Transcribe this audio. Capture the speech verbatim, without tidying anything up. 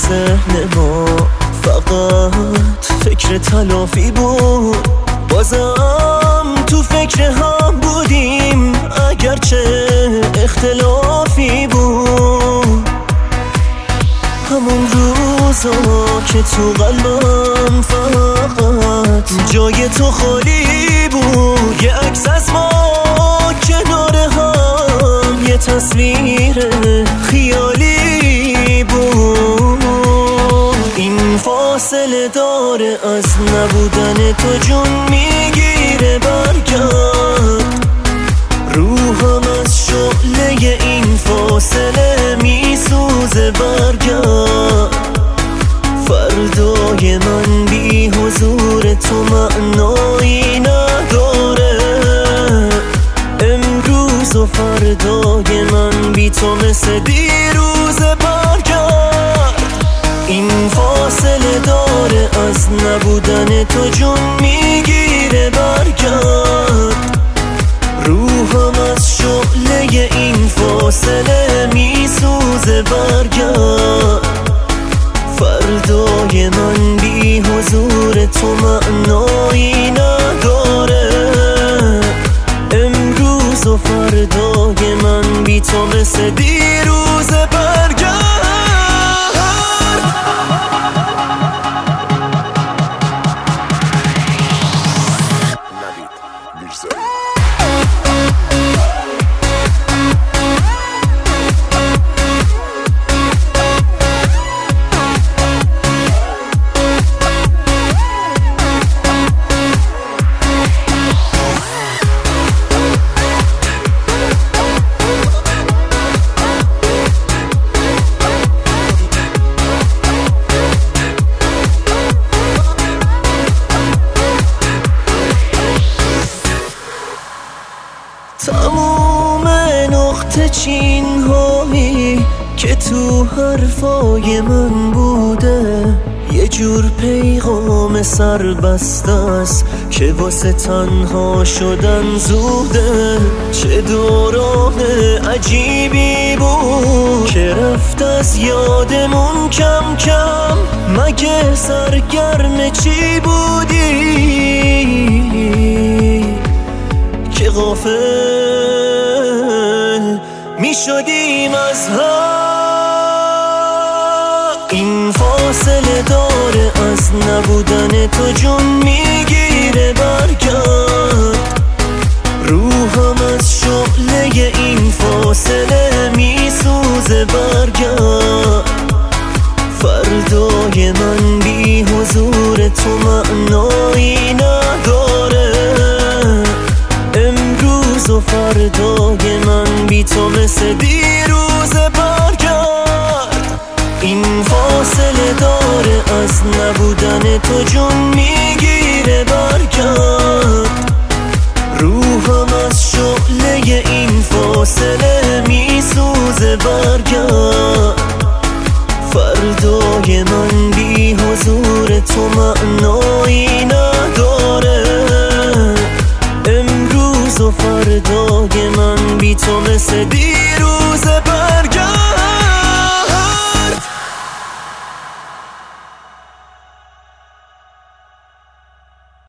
ذهن ما فقط فکر تلافی بود. بازم تو فکر هم بودیم اگرچه اختلافی بود. همون روزا که تو قلبم فقط جای تو خالی بود. یه عکس از ما کنار هم، یه تصویر خیالی بود. این فاصله داره از نبودن تو جون میگیره. برگرد روحم از شعله این فاصله میسوزه. برگرد فردای من بی حضور تو معنایی نداره. امروز و فردای من بی تو مثل دیروز. برگرد این فاصله داره از نبودن تو جون میگیره. برگرد روحم از شعله این فاصله میسوزه. برگرد فردای من بی حضور تو معنایی نداره. امروز و فردای من بی تو مثل دیروز. برگرد تموم نقطه چین هایی که تو حرفای من بوده یه جور پیغام سربسته است که واسه تنها شدن زوده. چه دوران عجیبی بود که رفت از یادمون کم کم. مگه سرگرم چی بودی که غافل می شدیم از هم؟ این فاصله داره از نبودن تو جون میگیره. برگرد روحم از شعله این فاصله میسوزه. برگرد فردای من بی حضور تو معنایی نداره. امروز و فردای من بی تو مثل دیروز. برگرد این فاصله داره از نبودن تو جون میگیره. برگرد روحم از شعله این فاصله میسوزه. برگرد فردای من بی حضور تو معنایی نداره. امروز و فردای من بی تو مثل دیروز.